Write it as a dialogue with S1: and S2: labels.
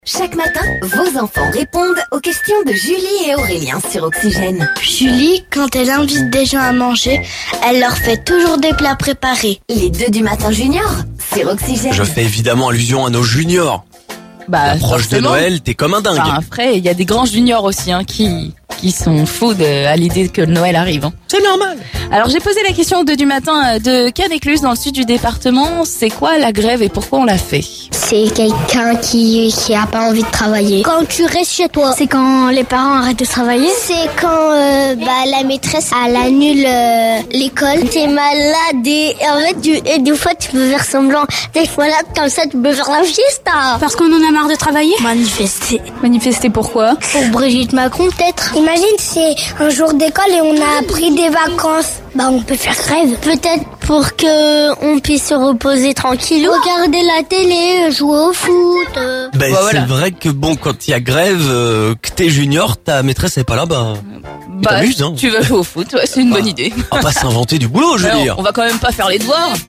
S1: Chaque matin, vos enfants répondent aux questions de Julie et Aurélien sur Oxygène.
S2: Julie, quand elle invite des gens à manger, elle leur fait toujours des plats préparés.
S1: Les 2 du matin junior sur Oxygène.
S3: Je fais évidemment allusion à nos juniors. Proche de Noël, t'es comme un dingue.
S4: Enfin, après, il y a des grands juniors aussi qui sont fous à l'idée que Noël arrive.
S3: C'est normal.
S4: Alors j'ai posé la question aux 2 du matin de Canécluse dans le sud du département. C'est quoi la grève et pourquoi on la fait?
S2: C'est quelqu'un qui a pas envie de travailler. Quand tu restes chez toi, c'est quand les parents arrêtent de travailler. C'est quand la maîtresse elle annule l'école. T'es malade et en fait des fois tu peux faire semblant d'être malade comme ça tu peux faire la fiesta.
S5: Parce qu'on en a marre de travailler.
S2: Manifester.
S4: Manifester pourquoi?
S2: Pour Brigitte Macron peut-être. Imagine c'est un jour d'école et on a pris des vacances. On peut faire grève. Peut-être pour que on puisse se reposer tranquille. Regarder la télé, jouer au foot.
S3: C'est vrai que quand il y a grève, que t'es junior, ta maîtresse est pas là, t'amuses, hein.
S4: Tu vas jouer au foot, ouais, c'est une bonne idée.
S3: On va pas s'inventer du boulot, je veux dire.
S4: On va quand même pas faire les devoirs.